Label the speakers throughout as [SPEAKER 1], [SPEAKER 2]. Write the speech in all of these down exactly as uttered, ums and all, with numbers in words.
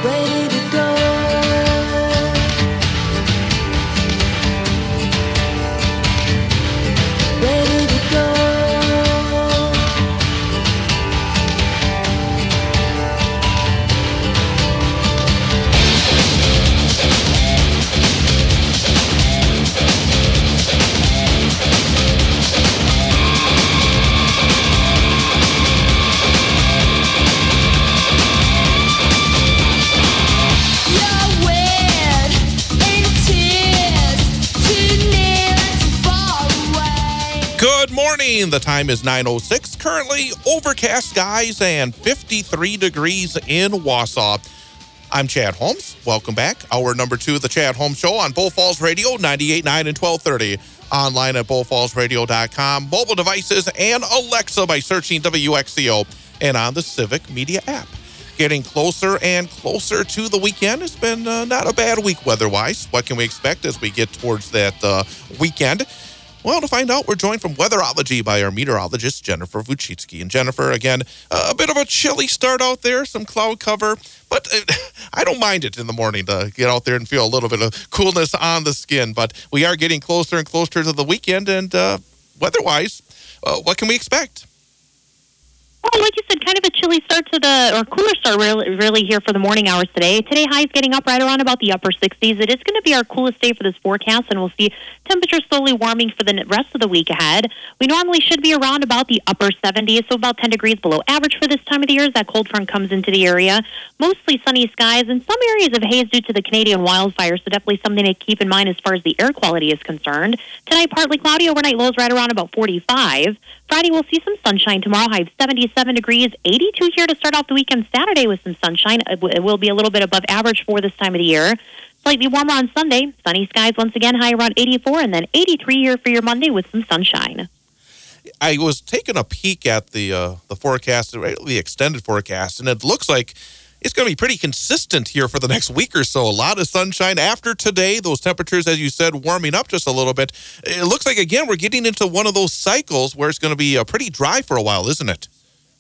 [SPEAKER 1] ready to go. Ready to go.
[SPEAKER 2] Good morning. The time is nine oh six. Currently overcast skies and fifty-three degrees in Wausau. I'm Chad Holmes. Welcome back. Hour number two of the Chad Holmes Show on Bull Falls Radio, ninety-eight point nine and twelve thirty. Online at bull falls radio dot com. Mobile devices and Alexa by searching W X C O and on the Civic Media app. Getting closer and closer to the weekend. It's been uh, not a bad week weather-wise. What can we expect as we get towards that uh, weekend? Well, to find out, we're joined from Weatherology by our meteorologist, Jennifer Vuchitsky. And Jennifer, again, uh, a bit of a chilly start out there, some cloud cover, but uh, I don't mind it in the morning to get out there and feel a little bit of coolness on the skin. But we are getting closer and closer to the weekend, and uh, weather-wise, uh, what can we expect?
[SPEAKER 3] Well, like you said, kind of a chilly start to the, or cooler start really, really here for the morning hours today. Today, highs getting up right around about the upper sixties. It is going to be our coolest day for this forecast, and we'll see temperatures slowly warming for the rest of the week ahead. We normally should be around about the upper seventies, so about ten degrees below average for this time of the year as that cold front comes into the area. Mostly sunny skies and some areas of haze due to the Canadian wildfires, so definitely something to keep in mind as far as the air quality is concerned. Tonight, partly cloudy, overnight lows right around about forty-five. Friday, we'll see some sunshine tomorrow, high of seventy-seven degrees, eighty-two here to start off the weekend. Saturday with some sunshine. It will be a little bit above average for this time of the year. Slightly warmer on Sunday. Sunny skies once again, high around eighty-four, and then eighty-three here for your Monday with some sunshine.
[SPEAKER 2] I was taking a peek at the uh, the forecast, the extended forecast, and it looks like it's going to be pretty consistent here for the next week or so. A lot of sunshine after today. Those temperatures, as you said, warming up just a little bit. It looks like, again, we're getting into one of those cycles where it's going to be uh, pretty dry for a while, isn't it?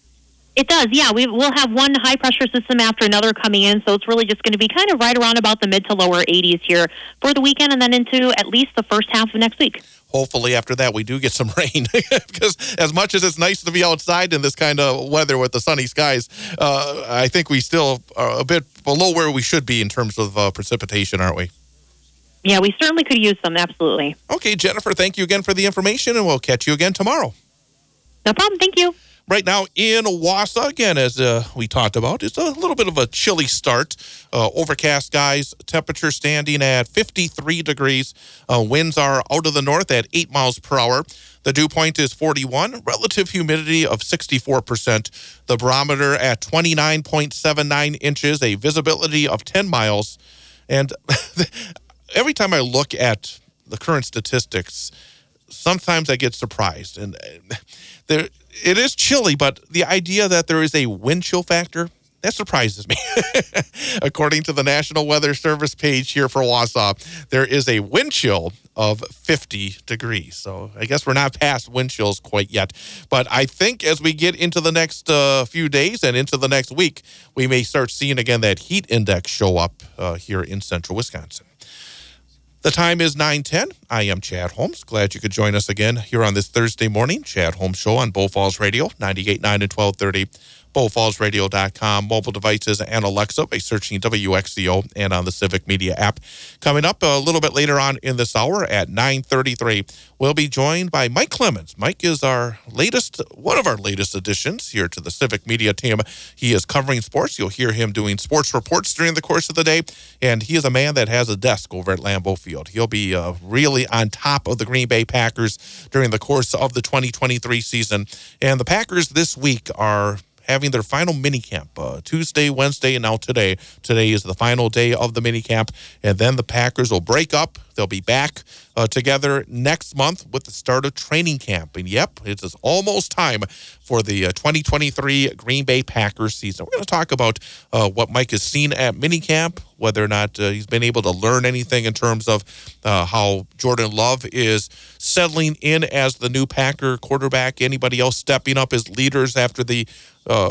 [SPEAKER 3] It does, yeah. We, we'll have one high-pressure system after another coming in, so it's really just going to be kind of right around about the mid to lower eighties here for the weekend and then into at least the first half of next week.
[SPEAKER 2] Hopefully after that we do get some rain because as much as it's nice to be outside in this kind of weather with the sunny skies, uh, I think we still are a bit below where we should be in terms of uh, precipitation, aren't we?
[SPEAKER 3] Yeah, we certainly could use some, absolutely.
[SPEAKER 2] Okay, Jennifer, thank you again for the information, and we'll catch you again tomorrow.
[SPEAKER 3] No problem, thank you.
[SPEAKER 2] Right now in Wausau, again, as uh, we talked about, it's a little bit of a chilly start. Uh, overcast skies, temperature standing at fifty-three degrees. Uh, winds are out of the north at eight miles per hour. The dew point is forty-one, relative humidity of sixty-four percent. The barometer at twenty-nine point seven nine inches, a visibility of ten miles. And every time I look at the current statistics, sometimes I get surprised. And there, it is chilly, but the idea that there is a wind chill factor, that surprises me. According to the National Weather Service page here for Wausau, there is a wind chill of fifty degrees. So I guess we're not past wind chills quite yet. But I think as we get into the next uh, few days and into the next week, we may start seeing again that heat index show up uh, here in central Wisconsin. The time is nine ten. I am Chad Holmes. Glad you could join us again here on this Thursday morning. Chad Holmes Show on Bull Falls Radio, ninety-eight point nine and twelve thirty. bull falls radio dot com, mobile devices, and Alexa by searching W X C O and on the Civic Media app. Coming up a little bit later on in this hour at nine thirty-three, we'll be joined by Mike Clemens. Mike is our latest, one of our latest additions here to the Civic Media team. He is covering sports. You'll hear him doing sports reports during the course of the day, and he is a man that has a desk over at Lambeau Field. He'll be uh, really on top of the Green Bay Packers during the course of the twenty twenty-three season. And the Packers this week are having their final minicamp, uh, Tuesday, Wednesday, and now today. Today is the final day of the minicamp, and then the Packers will break up. They'll be back uh, together next month with the start of training camp. And yep, it is almost time for the uh, twenty twenty-three Green Bay Packers season. We're going to talk about uh, what Mike has seen at minicamp, whether or not uh, he's been able to learn anything in terms of uh, how Jordan Love is settling in as the new Packer quarterback, anybody else stepping up as leaders after the uh,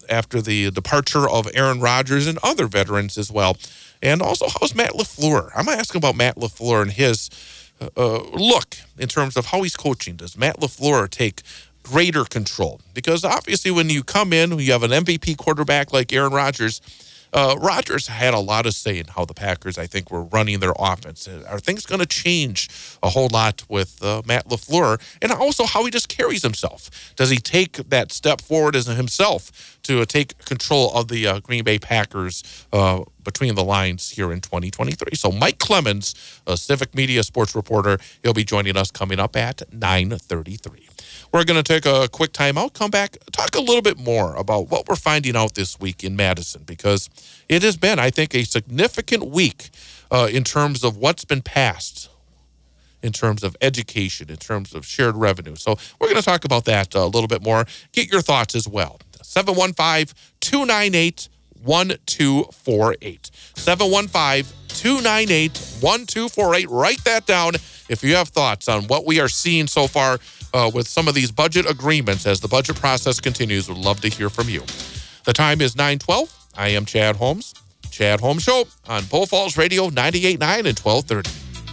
[SPEAKER 2] after the departure of Aaron Rodgers and other veterans as well. And also, how's Matt LaFleur? I'm going to ask about Matt LaFleur and his uh, look in terms of how he's coaching. Does Matt LaFleur take greater control? Because obviously when you come in, you have an M V P quarterback like Aaron Rodgers. Uh, Rodgers had a lot of say in how the Packers, I think, were running their offense. Are things going to change a whole lot with uh, Matt LaFleur? And also how he just carries himself. Does he take that step forward as himself to uh, take control of the uh, Green Bay Packers uh, between the lines here in twenty twenty-three? So Mike Clemens, a Civic Media sports reporter, he'll be joining us coming up at nine thirty-three. We're going to take a quick timeout, come back, talk a little bit more about what we're finding out this week in Madison, because it has been, I think, a significant week uh, in terms of what's been passed, in terms of education, in terms of shared revenue. So we're going to talk about that a little bit more. Get your thoughts as well. seven one five, two nine eight, one two four eight. seven one five, two nine eight, one two four eight. Write that down if you have thoughts on what we are seeing so far Uh, with some of these budget agreements as the budget process continues. We'd love to hear from you. The time is nine twelve. I am Chad Holmes. Chad Holmes Show on Bull Falls Radio ninety-eight point nine and twelve thirty.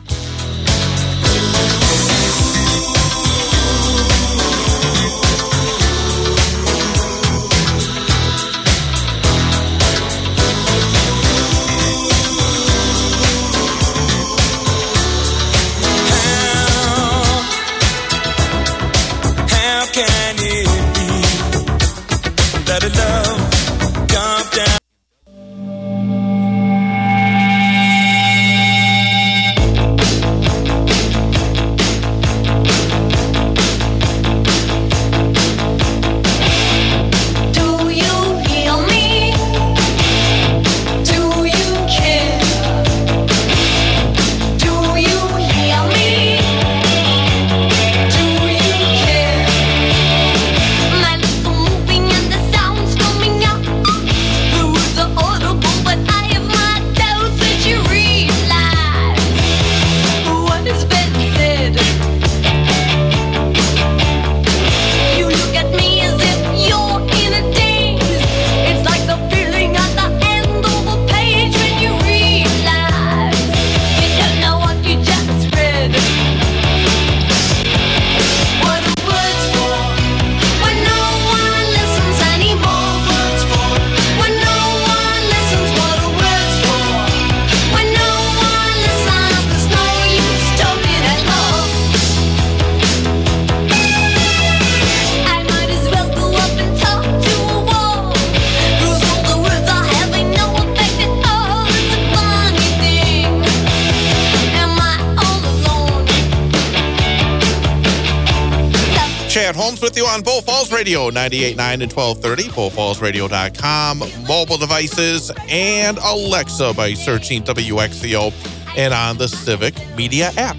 [SPEAKER 2] Chad Holmes with you on Bull Falls Radio, ninety-eight point nine and twelve thirty, bull falls radio dot com, mobile devices, and Alexa by searching W X C O and on the Civic Media app.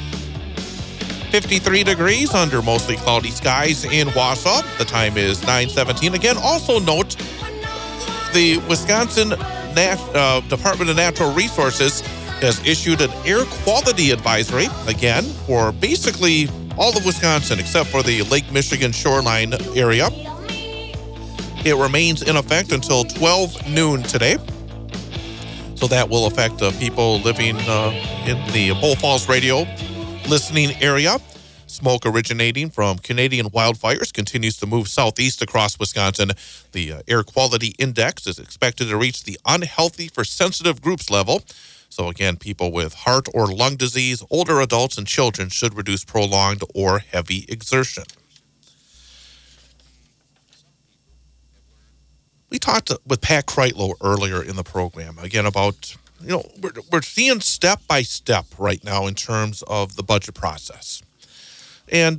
[SPEAKER 2] fifty-three degrees under mostly cloudy skies in Wausau. The time is nine seventeen. Again, also note the Wisconsin Nat, uh, Department of Natural Resources has issued an air quality advisory, again, for basically all of Wisconsin except for the Lake Michigan shoreline area. It remains in effect until twelve noon today. So that will affect uh, people living uh, in the Bull Falls Radio listening area. Smoke originating from Canadian wildfires continues to move southeast across Wisconsin. The uh, air quality index is expected to reach the unhealthy for sensitive groups level. So again, people with heart or lung disease, older adults, and children should reduce prolonged or heavy exertion. We talked with Pat Kreitlow earlier in the program, again, about, you know, we're, we're seeing step by step right now in terms of the budget process. And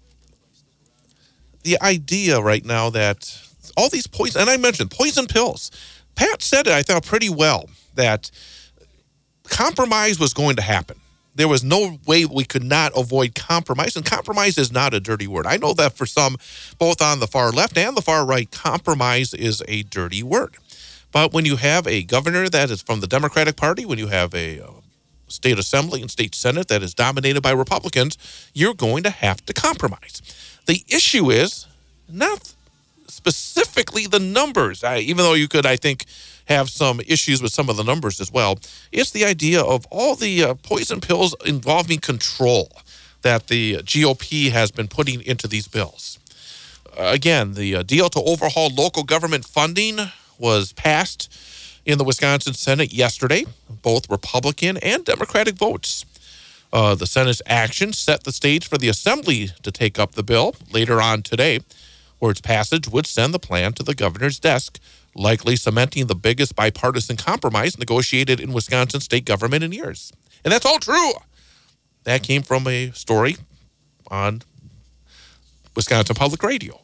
[SPEAKER 2] the idea right now that all these poison, and I mentioned poison pills, Pat said it, I thought, pretty well, that compromise was going to happen. There was no way we could not avoid compromise, and compromise is not a dirty word. I know that for some, both on the far left and the far right, compromise is a dirty word. But when you have a governor that is from the Democratic Party, when you have a uh, state assembly and state senate that is dominated by Republicans, you're going to have to compromise. The issue is not specifically the numbers, I, even though you could, I think, have some issues with some of the numbers as well. It's the idea of all the uh, poison pills involving control that the G O P has been putting into these bills. Uh, again, the uh, deal to overhaul local government funding was passed in the Wisconsin Senate yesterday, both Republican and Democratic votes. Uh, the Senate's action set the stage for the Assembly to take up the bill later on today, where its passage would send the plan to the governor's desk, likely cementing the biggest bipartisan compromise negotiated in Wisconsin state government in years. And that's all true. That came from a story on Wisconsin Public Radio.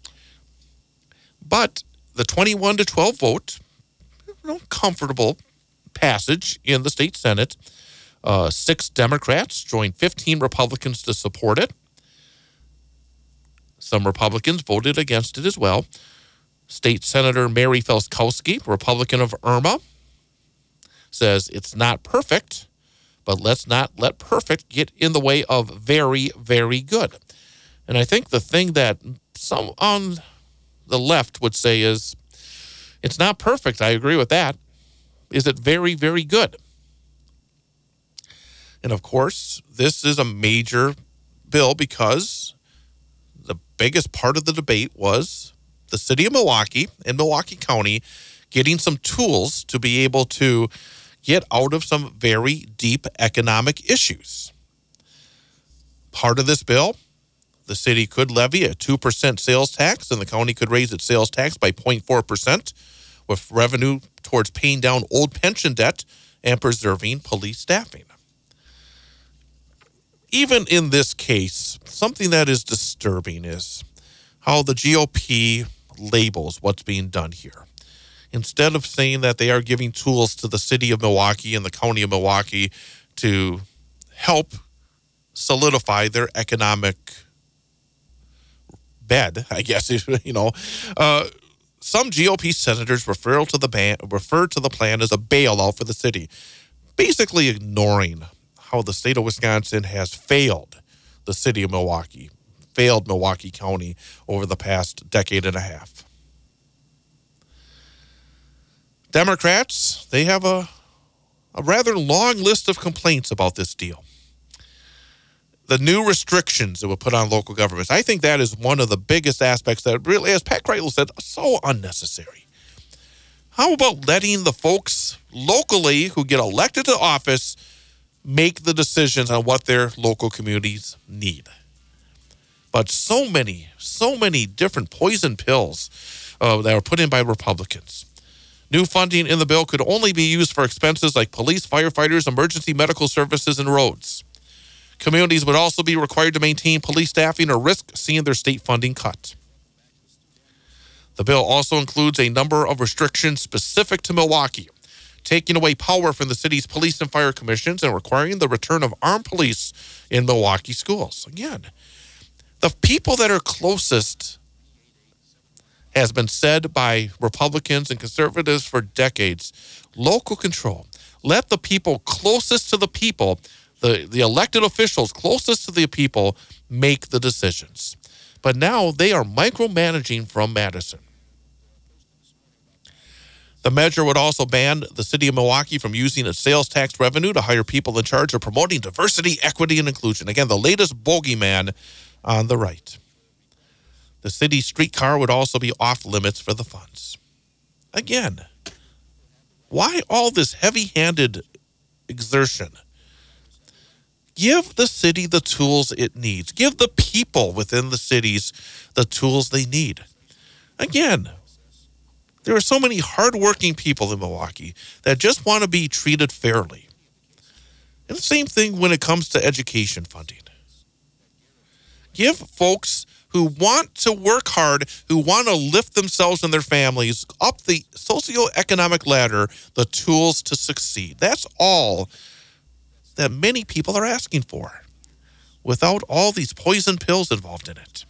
[SPEAKER 2] But the twenty-one to twelve vote, you know, comfortable passage in the state Senate. Uh, six Democrats joined fifteen Republicans to support it. Some Republicans voted against it as well. State Senator Mary Felskowski, Republican of Irma, says it's not perfect, but let's not let perfect get in the way of very, very good. And I think the thing that some on the left would say is, it's not perfect. I agree with that. Is it very, very good? And of course, this is a major bill because the biggest part of the debate was the city of Milwaukee and Milwaukee County getting some tools to be able to get out of some very deep economic issues. Part of this bill, the city could levy a two percent sales tax, and the county could raise its sales tax by zero point four percent, with revenue towards paying down old pension debt and preserving police staffing. Even in this case, something that is disturbing is how the G O P labels what's being done here. Instead of saying that they are giving tools to the city of Milwaukee and the county of Milwaukee to help solidify their economic bed, I guess, you know, uh, some G O P senators refer to the ban- refer to the plan as a bailout for the city, basically ignoring how the state of Wisconsin has failed the city of Milwaukee, failed Milwaukee County over the past decade and a half. Democrats, they have a, a rather long list of complaints about this deal. The new restrictions that were put on local governments, I think that is one of the biggest aspects that really, as Pat Kreitl said, so unnecessary. How about letting the folks locally who get elected to office make the decisions on what their local communities need? But so many, so many different poison pills uh, that were put in by Republicans. New funding in the bill could only be used for expenses like police, firefighters, emergency medical services, and roads. Communities would also be required to maintain police staffing or risk seeing their state funding cut. The bill also includes a number of restrictions specific to Milwaukee, taking away power from the city's police and fire commissions and requiring the return of armed police in Milwaukee schools. Again, the people that are closest, has been said by Republicans and conservatives for decades, local control. Let the people closest to the people, the, the elected officials closest to the people, make the decisions. But now they are micromanaging from Madison. The measure would also ban the city of Milwaukee from using its sales tax revenue to hire people in charge of promoting diversity, equity, and inclusion. Again, the latest bogeyman on the right. The city streetcar would also be off limits for the funds. Again, why all this heavy-handed exertion? Give the city the tools it needs. Give the people within the cities the tools they need. Again, there are so many hardworking people in Milwaukee that just want to be treated fairly. And the same thing when it comes to education funding. Give folks who want to work hard, who want to lift themselves and their families up the socioeconomic ladder, the tools to succeed. That's all that many people are asking for, without all these poison pills involved in it.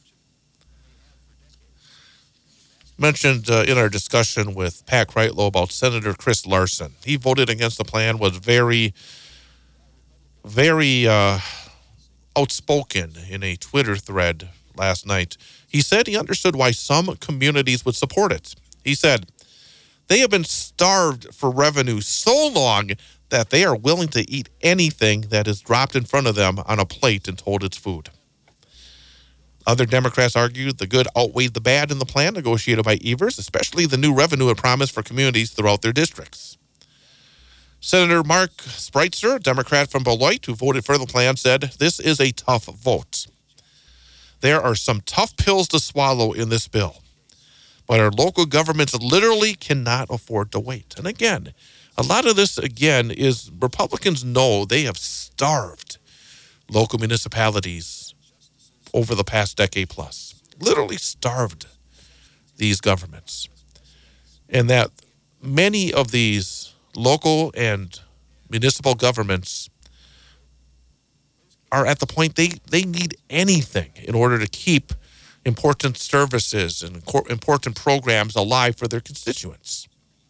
[SPEAKER 2] Mentioned uh, in our discussion with Pat Kreitl about Senator Chris Larson. He voted against the plan, was very, very uh, outspoken in a Twitter thread last night. He said he understood why some communities would support it. He said, they have been starved for revenue so long that they are willing to eat anything that is dropped in front of them on a plate and told it's food. Other Democrats argued the good outweighed the bad in the plan negotiated by Evers, especially the new revenue it promised for communities throughout their districts. Senator Mark Spreitzer, a Democrat from Beloit, who voted for the plan, said, this is a tough vote. There are some tough pills to swallow in this bill, but our local governments literally cannot afford to wait. And again, a lot of this, again, is Republicans know they have starved local municipalities over the past decade plus, literally starved these governments. And that many of these local and municipal governments are at the point they, they need anything in order to keep important services and important programs alive for their constituents.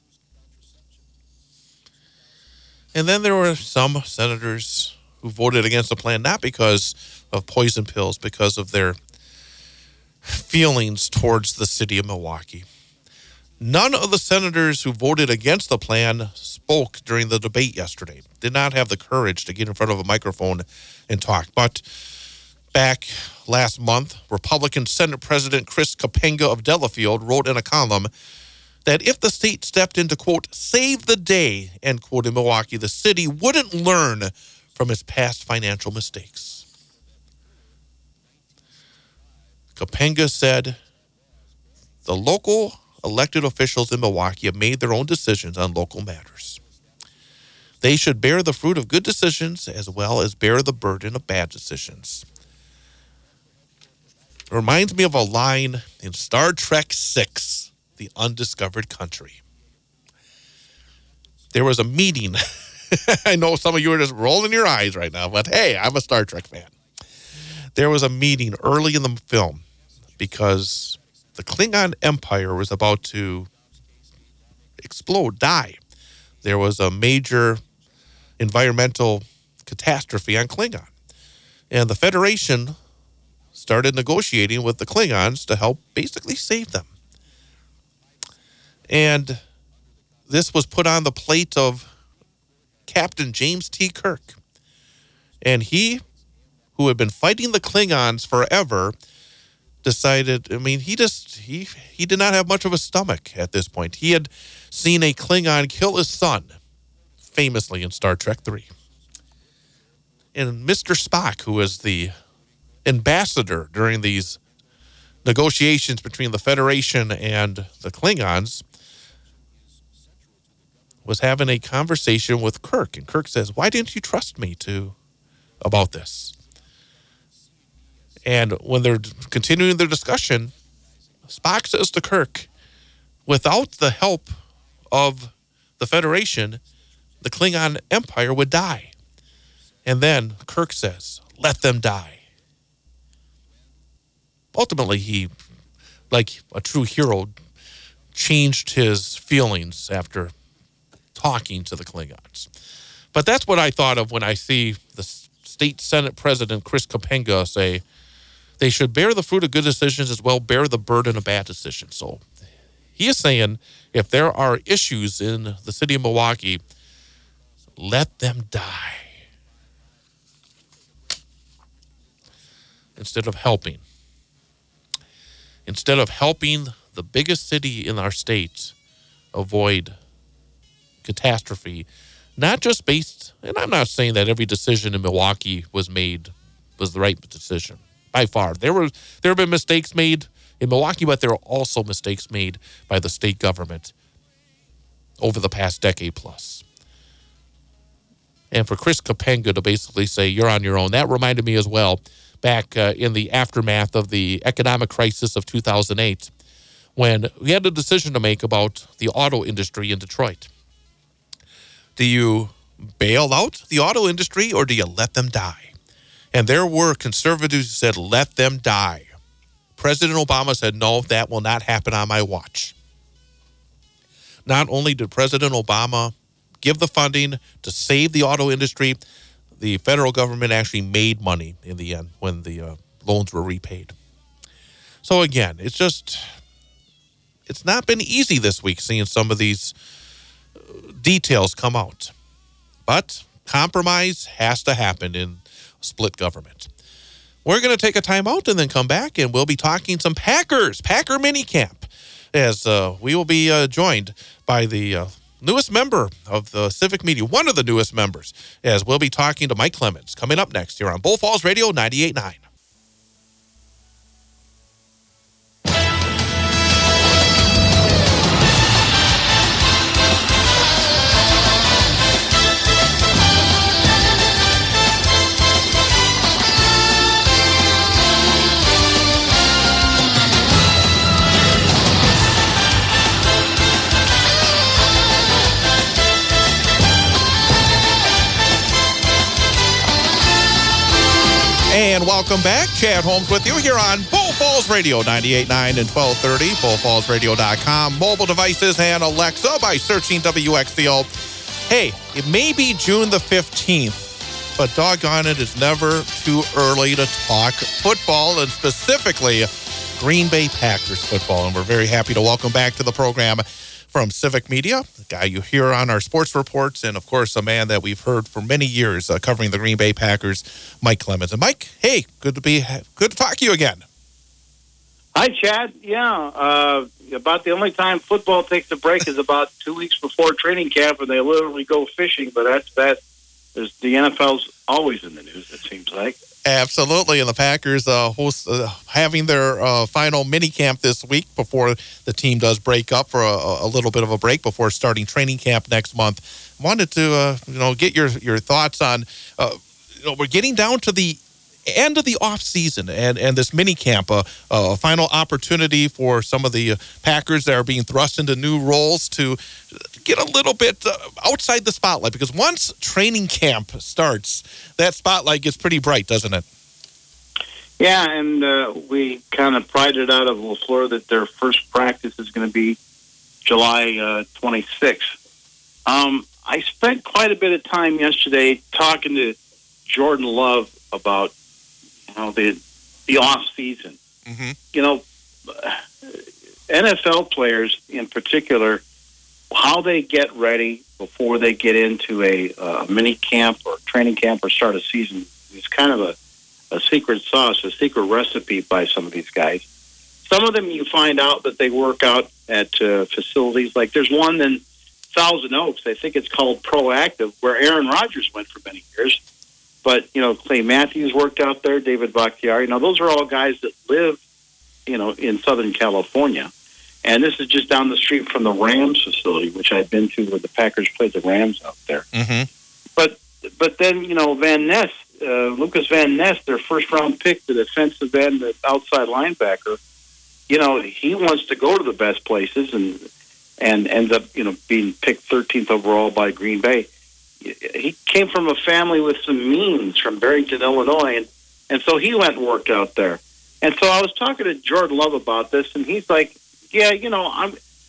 [SPEAKER 2] And then there were some senators who voted against the plan, not because of poison pills, because of their feelings towards the city of Milwaukee. None of the senators who voted against the plan spoke during the debate yesterday, did not have the courage to get in front of a microphone and talk. But back last month, Republican Senate President Chris Kapenga of Delafield wrote in a column that if the state stepped in to, quote, save the day, end quote, in Milwaukee, the city wouldn't learn from its past financial mistakes. Kapenga said, the local elected officials in Milwaukee have made their own decisions on local matters. They should bear the fruit of good decisions as well as bear the burden of bad decisions. It reminds me of a line in Star Trek six, The Undiscovered Country. There was a meeting. I know some of you are just rolling your eyes right now, but hey, I'm a Star Trek fan. There was a meeting early in the film because the Klingon Empire was about to explode, die. There was a major environmental catastrophe on Klingon. And the Federation started negotiating with the Klingons to help basically save them. And this was put on the plate of Captain James T. Kirk. And he, who had been fighting the Klingons forever, decided, I mean, he just, he he did not have much of a stomach at this point. He had seen a Klingon kill his son, famously in Star Trek three. And Mister Spock, who was the ambassador during these negotiations between the Federation and the Klingons, was having a conversation with Kirk. And Kirk says, why didn't you trust me to about this? And when they're continuing their discussion, Spock says to Kirk, without the help of the Federation, the Klingon Empire would die. And then Kirk says, let them die. Ultimately, he, like a true hero, changed his feelings after talking to the Klingons. But that's what I thought of when I see the state Senate President Chris Kapenga say, they should bear the fruit of good decisions as well bear the burden of bad decisions. So he is saying if there are issues in the city of Milwaukee, let them die instead of helping. Instead of helping the biggest city in our state avoid catastrophe, not just based, and I'm not saying that every decision in Milwaukee was made, was the right decision. By far. There were there have been mistakes made in Milwaukee, but there are also mistakes made by the state government over the past decade plus. And for Chris Kapenga to basically say, you're on your own, that reminded me as well, back uh, in the aftermath of the economic crisis of two thousand eight, when we had a decision to make about the auto industry in Detroit. Do you bail out the auto industry or do you let them die? And there were conservatives who said, let them die. President Obama said, no, that will not happen on my watch. Not only did President Obama give the funding to save the auto industry, the federal government actually made money in the end when the uh, loans were repaid. So again, it's just, it's not been easy this week seeing some of these details come out. But compromise has to happen in split government. We're going to take a time out and then come back, and we'll be talking some Packers, Packer minicamp, as uh, we will be uh, joined by the uh, newest member of the Civic Media, one of the newest members, as we'll be talking to Mike Clemens coming up next here on Bull Falls Radio ninety-eight point nine. And welcome back. Chad Holmes with you here on Bull Falls Radio ninety-eight point nine and twelve thirty, bull falls radio dot com, mobile devices, and Alexa by searching W X C O. Hey, it may be June the fifteenth, but doggone it, it's never too early to talk football, and specifically Green Bay Packers football. And we're very happy to welcome back to the program from Civic Media, the guy you hear on our sports reports, and of course, a man that we've heard for many years uh, covering the Green Bay Packers, Mike Clemens. And Mike, hey, good to be, good to talk to you again.
[SPEAKER 4] Hi, Chad. Yeah, uh, about the only time football takes a break is about two weeks before training camp, and they literally go fishing. But that's that. There's, the N F L's always in the news, it seems like.
[SPEAKER 2] Absolutely, and the Packers uh, host uh, having their uh, final mini camp this week before the team does break up for a, a little bit of a break before starting training camp next month. Wanted to uh, you know get your your thoughts on uh, you know we're getting down to the end of the off season and and this mini camp, a uh, uh, final opportunity for some of the Packers that are being thrust into new roles to get a little bit uh, outside the spotlight, because once training camp starts, that spotlight gets pretty bright, doesn't it?
[SPEAKER 4] Yeah, and uh, we kind of prided out of LaFleur that their first practice is going to be July uh, twenty-sixth. Um, I spent quite a bit of time yesterday talking to Jordan Love about you know the the off season.
[SPEAKER 2] Mm-hmm.
[SPEAKER 4] You know, N F L players in particular, how they get ready before they get into a uh, mini camp or training camp or start a season is kind of a, a secret sauce, a secret recipe by some of these guys. Some of them you find out that they work out at uh, facilities. Like there's one in Thousand Oaks, I think it's called Proactive, where Aaron Rodgers went for many years. But, you know, Clay Matthews worked out there, David Bakhtiari. Now, those are all guys that live, you know, in Southern California. And this is just down the street from the Rams facility, which I've been to where the Packers played the Rams out there.
[SPEAKER 2] Mm-hmm.
[SPEAKER 4] But but then, you know, Van Ness, uh, Lucas Van Ness, their first-round pick, the defensive end, the outside linebacker, you know, he wants to go to the best places and and ends up, you know, being picked thirteenth overall by Green Bay. He came from a family with some means from Barrington, Illinois, and, and so he went and worked out there. And so I was talking to Jordan Love about this, and he's like, yeah, you know, I'm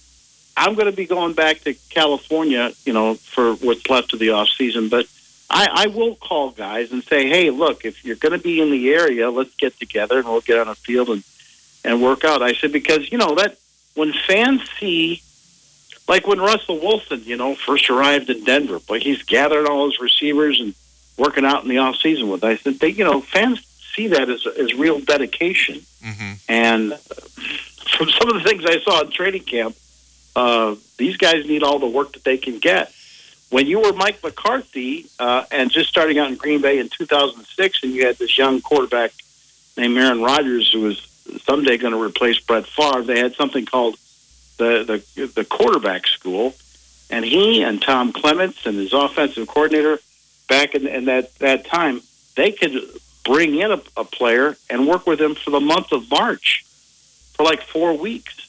[SPEAKER 4] I'm going to be going back to California, you know, for what's left of the off season, but I, I will call guys and say, hey, look, if you're going to be in the area, let's get together and we'll get on a field and, and work out. I said, because, you know, that when fans see, like when Russell Wilson, you know, first arrived in Denver, but he's gathering all his receivers and working out in the off season with. I said, they, you know, fans see that as as real dedication.
[SPEAKER 2] Mm-hmm.
[SPEAKER 4] And from some of the things I saw in training camp, uh, these guys need all the work that they can get. When you were Mike McCarthy uh, and just starting out in Green Bay in two thousand six, and you had this young quarterback named Aaron Rodgers who was someday going to replace Brett Favre, they had something called the, the the quarterback school, and he and Tom Clements and his offensive coordinator back in, in that, that time, they could bring in a, a player and work with him for the month of March for like four weeks.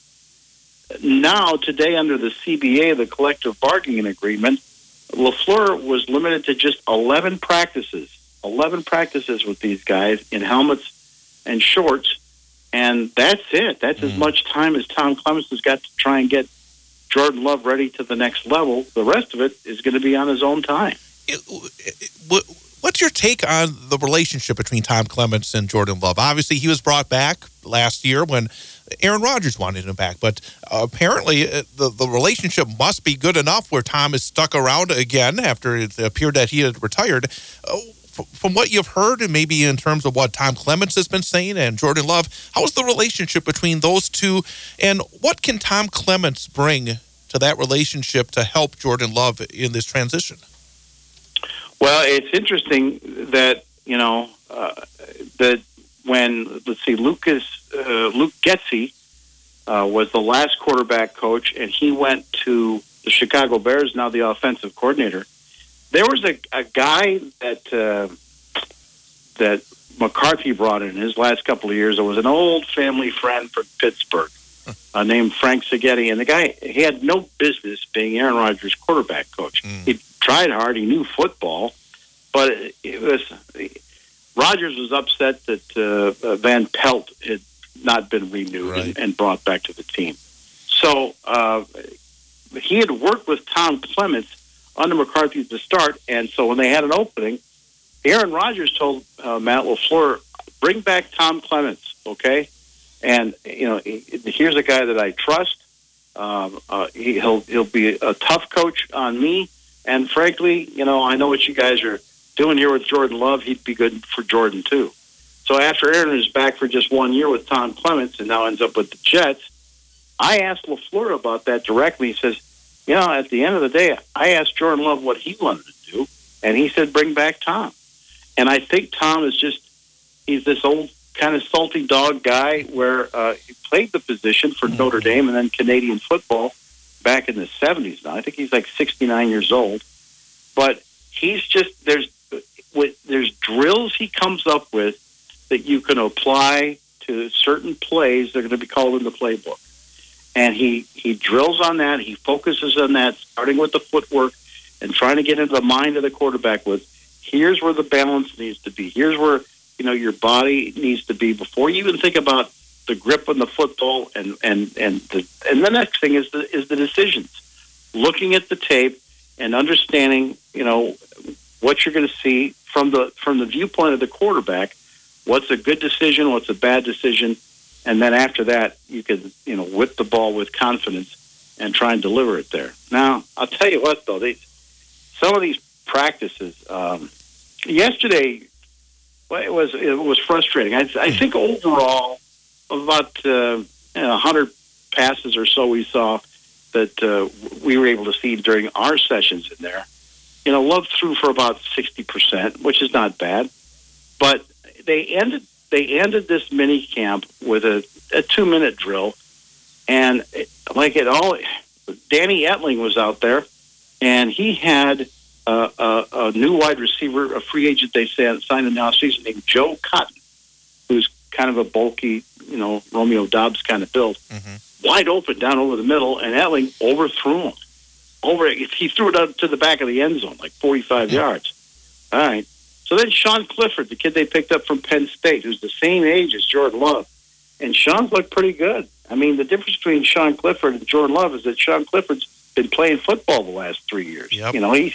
[SPEAKER 4] Now, today, under the C B A, the collective bargaining agreement, LaFleur was limited to just eleven practices, eleven practices with these guys in helmets and shorts. And that's it. That's mm. as much time as Tom Clements has got to try and get Jordan Love ready to the next level. The rest of it is going to be on his own time.
[SPEAKER 2] It, it, what, What's your take on the relationship between Tom Clements and Jordan Love? Obviously, he was brought back last year when Aaron Rodgers wanted him back, but uh, apparently uh, the, the relationship must be good enough where Tom is stuck around again after it appeared that he had retired. Uh, f- from what you've heard, and maybe in terms of what Tom Clements has been saying and Jordan Love, how is the relationship between those two, and what can Tom Clements bring to that relationship to help Jordan Love in this transition?
[SPEAKER 4] Well, it's interesting that, you know, uh, that when, let's see, Lucas, uh, Luke Getsy uh, was the last quarterback coach, and he went to the Chicago Bears, now the offensive coordinator. There was a, a guy that uh, that McCarthy brought in his last couple of years. It was an old family friend from Pittsburgh uh, named Frank Seghetti, and the guy, he had no business being Aaron Rodgers' quarterback coach. Mm. He tried hard. He knew football, but it, it was Rodgers was upset that uh, Van Pelt had not been renewed right. and, and brought back to the team. So uh, he had worked with Tom Clements under McCarthy to start, and so when they had an opening, Aaron Rodgers told uh, Matt LaFleur, "Bring back Tom Clements, okay? And you know, here's a guy that I trust. Um, uh, he, he'll he'll be a tough coach on me." And frankly, you know, I know what you guys are doing here with Jordan Love. He'd be good for Jordan, too. So after Aaron is back for just one year with Tom Clements and now ends up with the Jets, I asked LaFleur about that directly. He says, you know, at the end of the day, I asked Jordan Love what he wanted to do, and he said, bring back Tom. And I think Tom is just, he's this old kind of salty dog guy where uh, he played the position for mm-hmm. Notre Dame and then Canadian football back in the seventies now. I think he's like sixty-nine years old. But he's just, there's with, there's drills he comes up with that you can apply to certain plays that are going to be called in the playbook. And he, he drills on that. He focuses on that, starting with the footwork and trying to get into the mind of the quarterback with, here's where the balance needs to be. Here's where, you know, your body needs to be before you even think about the grip on the football, and and and the, and the next thing is the is the decisions. Looking at the tape and understanding, you know, what you're going to see from the from the viewpoint of the quarterback. What's a good decision? What's a bad decision? And then after that, you can, you know, whip the ball with confidence and try and deliver it there. Now, I'll tell you what, though, they, some of these practices um, yesterday, well, it was it was frustrating. I, I think overall, about uh, you know, one hundred passes or so we saw that uh, we were able to see during our sessions in there. You know, Love threw for about sixty percent, which is not bad. But they ended they ended this mini camp with a, a two minute drill, and it, like it all, Danny Etling was out there, and he had uh, a, a new wide receiver, a free agent they signed in the offseason named Joe Cotton, who's kind of a bulky, you know, Romeo Dobbs kind of build, mm-hmm. wide open down over the middle, and Etling overthrew him. Over, he threw it up to the back of the end zone, like forty-five mm-hmm. yards. All right. So then Sean Clifford, the kid they picked up from Penn State, who's the same age as Jordan Love, and Sean's looked pretty good. I mean, the difference between Sean Clifford and Jordan Love is that Sean Clifford's been playing football the last three years. Yep. You know, he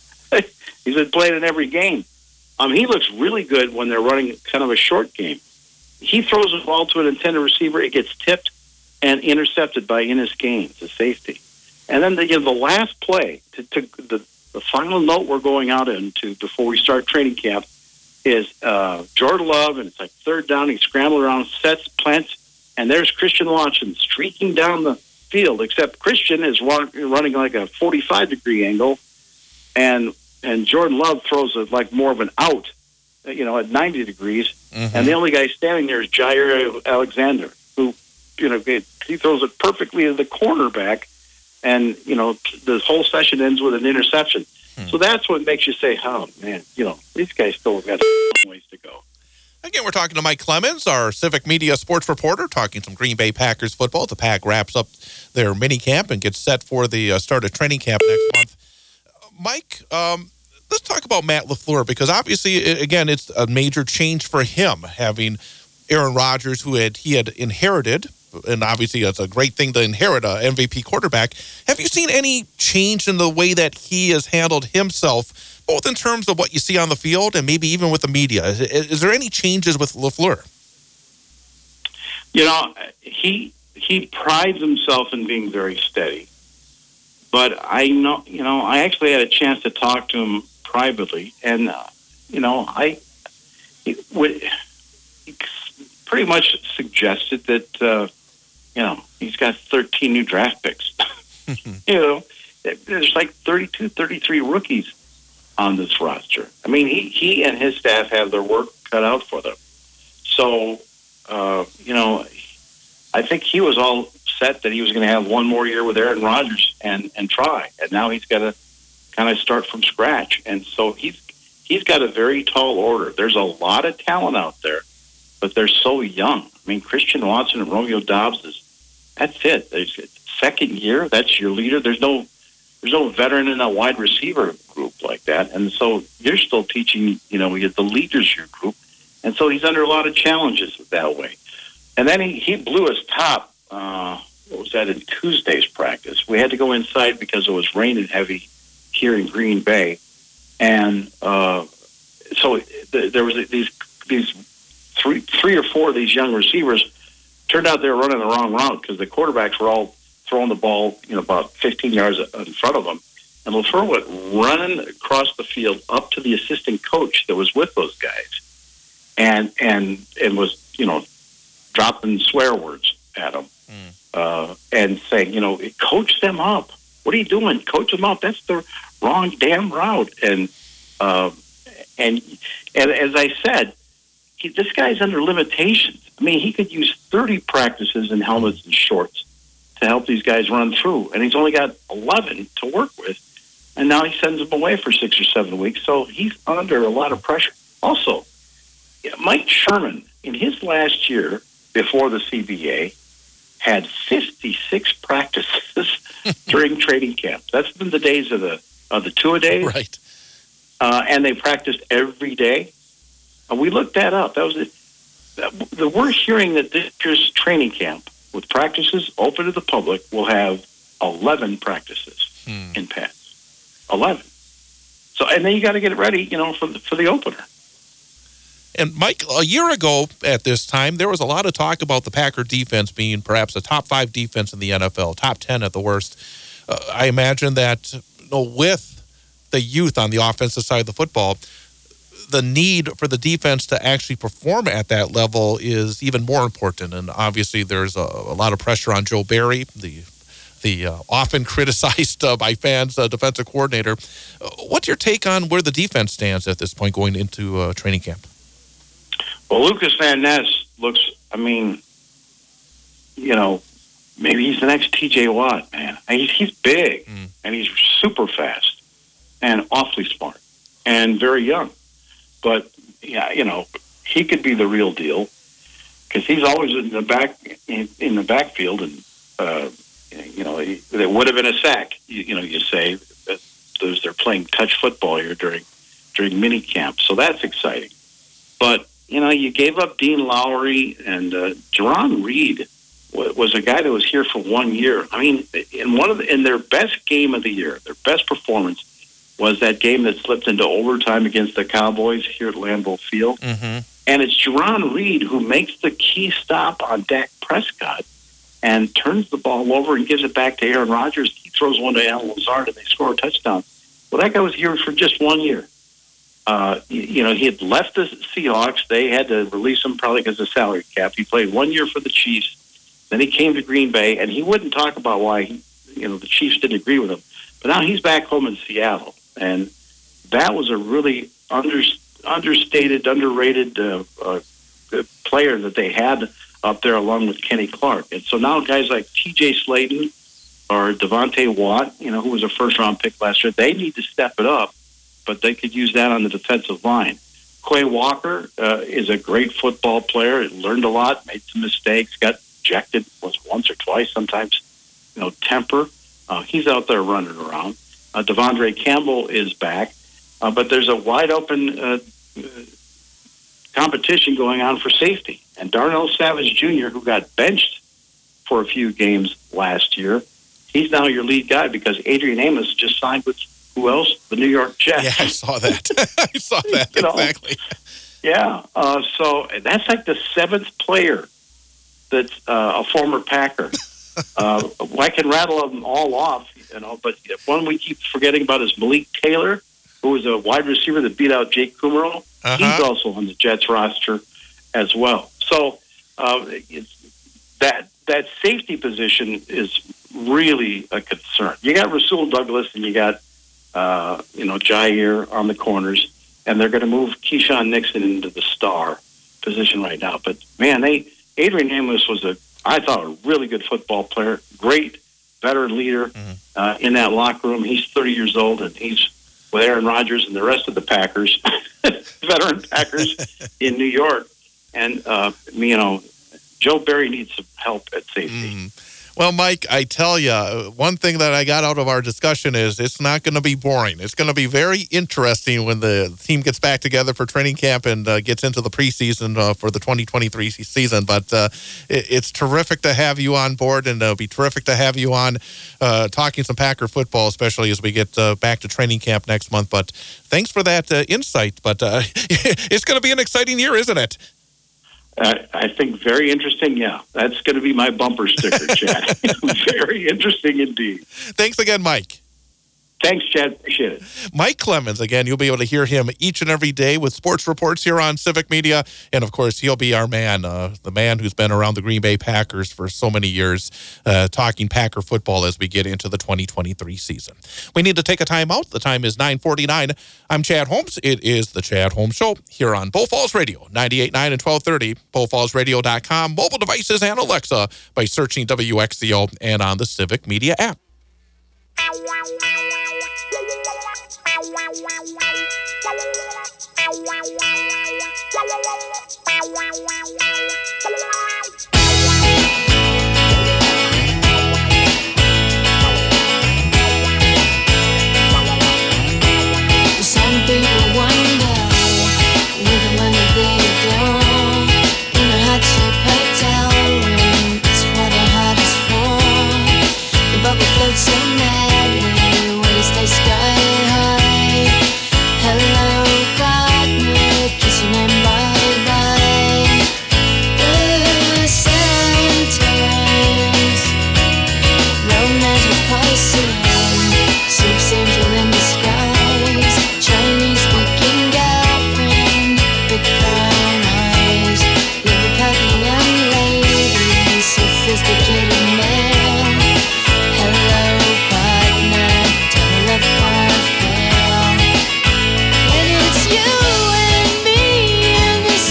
[SPEAKER 4] he's been playing in every game. Um, he looks really good when they're running kind of a short game. He throws the ball to an intended receiver, it gets tipped and intercepted by Ennis Gaines, the safety. And then the, you know, the last play, to, to the, the final note we're going out into before we start training camp is uh, Jordan Love, and it's like third down. He scrambles around, sets, plants, and there's Christian Watson streaking down the field, except Christian is run, running like a forty-five degree angle, and and Jordan Love throws it like more of an out, you know, at ninety degrees. Mm-hmm. And the only guy standing there is Jair Alexander, who, you know, he throws it perfectly to the cornerback, and, you know, the whole session ends with an interception. Hmm. So that's what makes you say, oh, man, you know, these guys still got some ways to go.
[SPEAKER 2] Again, we're talking to Mike Clemens, our Civic Media sports reporter, talking some Green Bay Packers football. The Pack wraps up their mini camp and gets set for the uh, start of training camp next month. Uh, Mike, um, let's talk about Matt LaFleur, because obviously, again, it's a major change for him, having Aaron Rodgers, who had he had inherited and obviously that's a great thing to inherit a M V P quarterback. Have you seen any change in the way that he has handled himself, both in terms of what you see on the field and maybe even with the media? Is, is there any changes with LaFleur?
[SPEAKER 4] You know, he he prides himself in being very steady. But I know, you know, I actually had a chance to talk to him privately, and uh, you know, I he would he pretty much suggested that uh, you know he's got thirteen new draft picks. You know, there's like thirty-two, thirty-three rookies on this roster. I mean, he he and his staff have their work cut out for them. So, uh, you know, I think he was all set that he was going to have one more year with Aaron Rodgers and, and try. And now he's got to kind of start from scratch. And so he's he's got a very tall order. There's a lot of talent out there, but they're so young. I mean, Christian Watson and Romeo Dobbs is that's it. There's second year, that's your leader. There's no there's no veteran in a wide receiver group like that. And so you're still teaching, you know, the leaders your group. And so he's under a lot of challenges that way. And then he, he blew his top. Uh, what was that, in Tuesday's practice? We had to go inside because it was raining heavy here in Green Bay. And uh, so th- there was these these three three or four of these young receivers. Turned out they were running the wrong route because the quarterbacks were all throwing the ball, you know, about fifteen yards in front of them. And LaFleur went running across the field up to the assistant coach that was with those guys, and and and was, you know, dropping swear words at them, mm. uh, and saying, you know, coach them up. What are you doing? Coach them up. That's the wrong damn route. And uh, and and as I said, he, this guy's under limitations. I mean, he could use thirty practices in helmets and shorts to help these guys run through, and he's only got eleven to work with. And now he sends them away for six or seven weeks, so he's under a lot of pressure. Also, Mike Sherman, in his last year before the C B A, had fifty-six practices during training camp. That's been the days of the of the two-a-days.
[SPEAKER 2] Right.
[SPEAKER 4] Uh, and they practiced every day. And we looked that up. That was it. The, we're hearing that this year's training camp, with practices open to the public, will have eleven practices hmm. in pads. eleven. So, and then you got to get it ready, you know, for the, for the opener.
[SPEAKER 2] And Mike, a year ago at this time, there was a lot of talk about the Packer defense being perhaps a top five defense in the N F L, top ten at the worst. Uh, I imagine that, you know, with the youth on the offensive side of the football, the need for the defense to actually perform at that level is even more important. And obviously, there's a, a lot of pressure on Joe Barry, the the uh, often criticized uh, by fans uh, defensive coordinator. Uh, what's your take on where the defense stands at this point going into uh, training camp?
[SPEAKER 4] Well, Lucas Van Ness looks, I mean, you know, maybe he's the next T J Watt, man. He's, he's big, mm. and he's super fast and awfully smart and very young. But, yeah, you know, he could be the real deal because he's always in the back in, in the backfield, and, uh, you know, he, there would have been a sack, you, you know, you say, that those they're playing touch football here during, during mini camp. So that's exciting. But, you know, you gave up Dean Lowry, and uh, Jerron Reed w- was a guy that was here for one year. I mean, in one of the, in their best game of the year, their best performance was that game that slipped into overtime against the Cowboys here at Lambeau Field. Mm-hmm. And it's Jerron Reed who makes the key stop on Dak Prescott and turns the ball over and gives it back to Aaron Rodgers. He throws one to Allen Lazard, and they score a touchdown. Well, that guy was here for just one year. Uh, you know, he had left the Seahawks. They had to release him probably because of salary cap. He played one year for the Chiefs. Then he came to Green Bay, and he wouldn't talk about why, he, you know, the Chiefs didn't agree with him. But now he's back home in Seattle, and that was a really under, understated, underrated uh, uh, player that they had up there along with Kenny Clark. And so now guys like T J Slaton or Devontae Watt, you know, who was a first-round pick last year, they need to step it up, but they could use that on the defensive line. Quay Walker uh, is a great football player, learned a lot, made some mistakes, got ejected once, once or twice, sometimes, you know, temper. Uh, he's out there running around. Uh, Devondre Campbell is back, uh, but there's a wide-open uh, competition going on for safety. And Darnell Savage Junior, who got benched for a few games last year. He's now your lead guy because Adrian Amos just signed with who else? The New York Jets.
[SPEAKER 2] Yeah, I saw that. I saw that,
[SPEAKER 4] You know,
[SPEAKER 2] exactly.
[SPEAKER 4] Yeah, uh, so that's like the seventh player that's uh, a former Packer. uh, I can rattle them all off, you know, but one we keep forgetting about is Malik Taylor, who was a wide receiver that beat out Jake Kummerow.
[SPEAKER 2] Uh-huh.
[SPEAKER 4] He's also on the Jets roster as well. So uh, it's, that that safety position is really a concern. You got Rasul Douglas and you got uh, you know Jair on the corners, and they're going to move Keyshawn Nixon into the star position right now. But man, they Adrian Amos was a I thought a really good football player, great veteran leader mm-hmm. uh, in that locker room. He's thirty years old and he's with Aaron Rodgers and the rest of the Packers, veteran Packers in New York. And, uh, you know, Joe Barry needs some help at safety.
[SPEAKER 2] Mm. Well, Mike, I tell you, one thing that I got out of our discussion is it's not going to be boring. It's going to be very interesting when the team gets back together for training camp and uh, gets into the preseason uh, for the twenty twenty-three season. But uh, it, it's terrific to have you on board, and it'll be terrific to have you on uh, talking some Packer football, especially as we get uh, back to training camp next month. But thanks for that uh, insight. But uh, it's going to be an exciting year, isn't it?
[SPEAKER 4] I, I think very interesting. Yeah, that's going to be my bumper sticker, Chad. Very interesting indeed.
[SPEAKER 2] Thanks again, Mike.
[SPEAKER 4] Thanks, Chad. Appreciate it.
[SPEAKER 2] Mike Clemens, again, you'll be able to hear him each and every day with sports reports here on Civic Media. And, of course, he'll be our man, uh, the man who's been around the Green Bay Packers for so many years, uh, talking Packer football as we get into the twenty twenty-three season. We need to take a time out. The time is nine forty-nine. I'm Chad Holmes. It is the Chad Holmes Show here on Bull Falls Radio, ninety-eight point nine and twelve thirty, bull falls radio dot com, mobile devices, and Alexa by searching W X C O and on the Civic Media app.
[SPEAKER 1] Some people wonder, even when they be gone, in a hot-ship hotel room, it's what a heart is for. The bubble floats so madly, waves stay sky high. Hello, partner, kissing and bye-bye. Uh, sometimes romance with poison, seeps angel in disguise. Chinese speaking girlfriend, big brown eyes. You're a young lady, sophisticated man. Hello, partner, tell me love won't fail. And it's you and me in the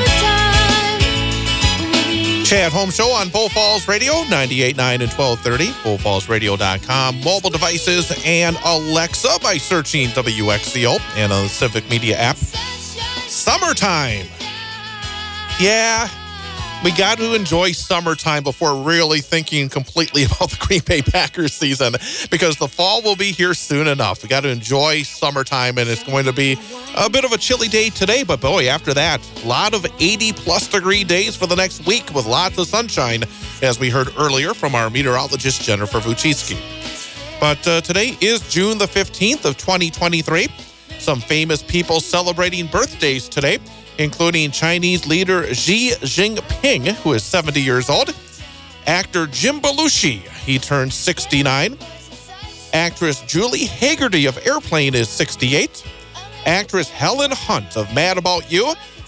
[SPEAKER 1] summertime.
[SPEAKER 2] Chad Holmes Show on Bull Falls Radio, ninety-eight point nine and twelve thirty, bull falls radio dot com, mobile devices, and Alexa by searching W X C O and on the Civic Media app. Summertime. Yeah, we got to enjoy summertime before really thinking completely about the Green Bay Packers season, because the fall will be here soon enough. We got to enjoy summertime, and it's going to be a bit of a chilly day today, but boy, after that, a lot of eighty plus degree days for the next week with lots of sunshine, as we heard earlier from our meteorologist Jennifer Vucicki. But uh, today is June the fifteenth of twenty twenty-three. Some famous people celebrating birthdays today, including Chinese leader Xi Jinping, who is seventy years old. Actor Jim Belushi, he turned sixty-nine. Actress Julie Hagerty of Airplane is sixty-eight. Actress Helen Hunt of Mad About You,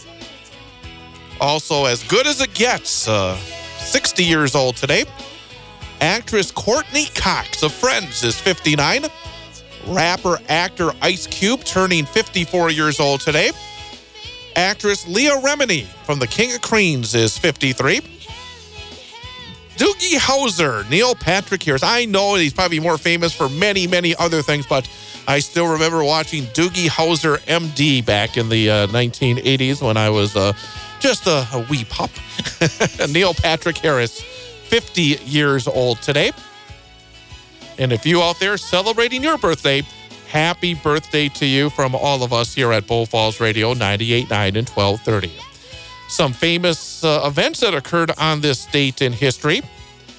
[SPEAKER 2] also as good as it gets, uh, sixty years old today. Actress Courtney Cox of Friends is fifty-nine. Rapper, actor Ice Cube turning fifty-four years old today. Actress Leah Remini from The King of Queens is fifty-three. Doogie Howser, Neil Patrick Harris. I know he's probably more famous for many, many other things, but I still remember watching Doogie Howser M D back in the uh, nineteen eighties when I was uh, just a, a wee pup. Neil Patrick Harris, fifty years old today. And if you out there celebrating your birthday, happy birthday to you from all of us here at Bull Falls Radio, ninety-eight point nine and twelve thirty. Some famous uh, events that occurred on this date in history.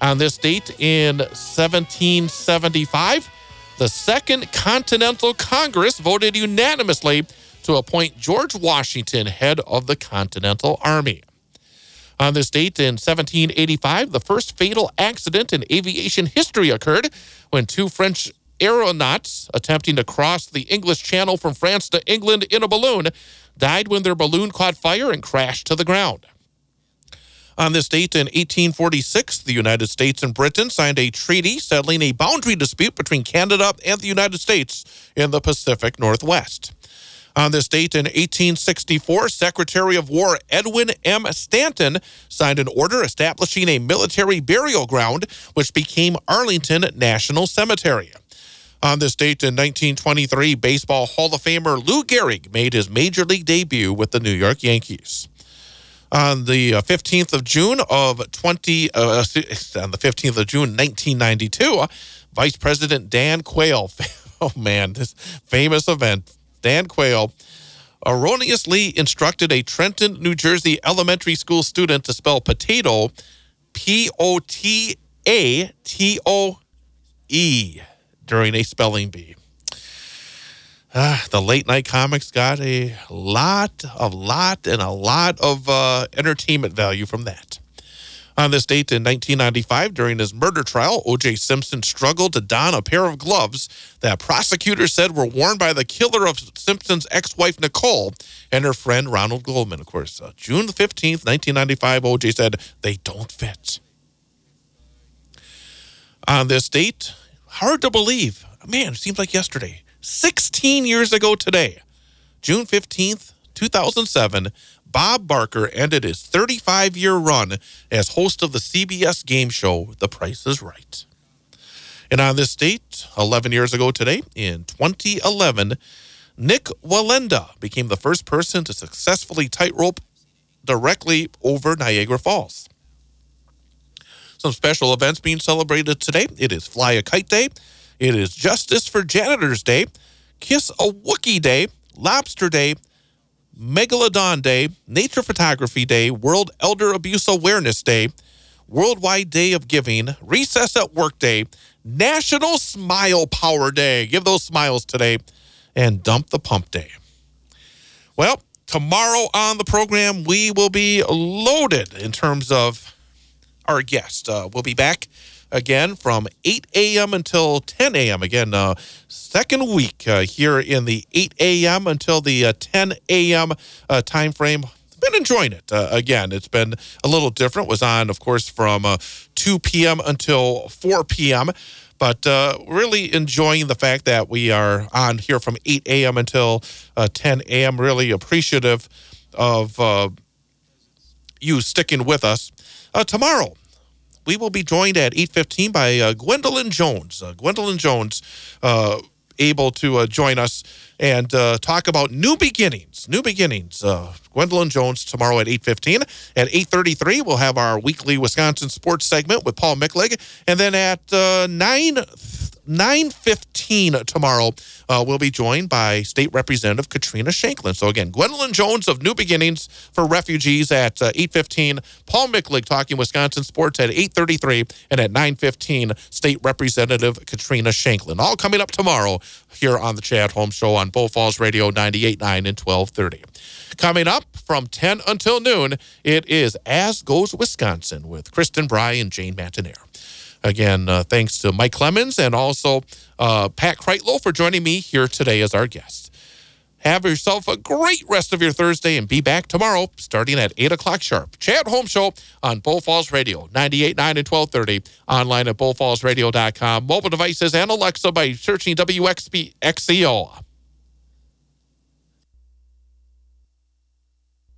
[SPEAKER 2] On this date in seventeen seventy-five, the Second Continental Congress voted unanimously to appoint George Washington head of the Continental Army. On this date in seventeen eighty-five, the first fatal accident in aviation history occurred when two French aeronauts attempting to cross the English Channel from France to England in a balloon died when their balloon caught fire and crashed to the ground. On this date in eighteen forty-six, the United States and Britain signed a treaty settling a boundary dispute between Canada and the United States in the Pacific Northwest. On this date in eighteen sixty-four, Secretary of War Edwin M. Stanton signed an order establishing a military burial ground, which became Arlington National Cemetery. On this date in nineteen twenty-three, Baseball Hall of Famer Lou Gehrig made his major league debut with the New York Yankees. On the fifteenth of June of twenty, uh, on the fifteenth of June, nineteen ninety-two, Vice President Dan Quayle, oh man, this famous event, Dan Quayle erroneously instructed a Trenton, New Jersey elementary school student to spell potato, P O T A T O E, during a spelling bee. Uh, the late night comics got a lot, a lot, and a lot of uh, entertainment value from that. On this date in nineteen ninety-five, during his murder trial, O J. Simpson struggled to don a pair of gloves that prosecutors said were worn by the killer of Simpson's ex-wife, Nicole, and her friend, Ronald Goldman. Of course, uh, June fifteenth, nineteen ninety-five, O J said, they don't fit. On this date, hard to believe. Man, it seems like yesterday. sixteen years ago today, June fifteenth, two thousand seven, Bob Barker ended his thirty-five-year run as host of the C B S game show, The Price is Right. And on this date, eleven years ago today, in twenty eleven, Nick Wallenda became the first person to successfully tightrope directly over Niagara Falls. Some special events being celebrated today. It is Fly a Kite Day. It is Justice for Janitors Day, Kiss a Wookiee Day, Lobster Day, Megalodon Day, Nature Photography Day, World Elder Abuse Awareness Day, Worldwide Day of Giving, Recess at Work Day, National Smile Power Day. Give those smiles today. And Dump the Pump Day. Well, tomorrow on the program, we will be loaded in terms of our guest. Uh, we'll be back again from eight a.m. until ten a.m. Again, uh, second week uh, here in the eight a.m. until the uh, ten a.m. Uh, time frame. Been enjoying it. Uh, again, it's been a little different. Was on, of course, from uh, two p.m. until four p.m., but uh, really enjoying the fact that we are on here from eight a.m. until uh, ten a.m. Really appreciative of uh, you sticking with us. Uh, tomorrow, we will be joined at eight fifteen by uh, Gwendolyn Jones. Uh, Gwendolyn Jones uh, able to uh, join us and uh, talk about new beginnings. New beginnings. Uh, Gwendolyn Jones tomorrow at eight fifteen. At eight thirty-three, we'll have our weekly Wisconsin sports segment with Paul Micklig. And then at uh, nine fifteen tomorrow, uh, we'll be joined by State Representative Katrina Shanklin. So again, Gwendolyn Jones of New Beginnings for Refugees at uh, eight fifteen. Paul Micklig talking Wisconsin sports at eight thirty-three. And at nine fifteen, State Representative Katrina Shanklin. All coming up tomorrow here on the Chad Holmes Show on Bull Falls Radio ninety-eight point nine and twelve thirty. Coming up from ten until noon, it is As Goes Wisconsin with Kristen Bry and Jane Matinere. Again, uh, thanks to Mike Clemens and also uh, Pat Kreitlow for joining me here today as our guest. Have yourself a great rest of your Thursday and be back tomorrow starting at eight o'clock sharp. Chad Holmes Show on Bull Falls Radio, ninety-eight point nine and twelve thirty, online at bull falls radio dot com, mobile devices and Alexa by searching W X B X E O.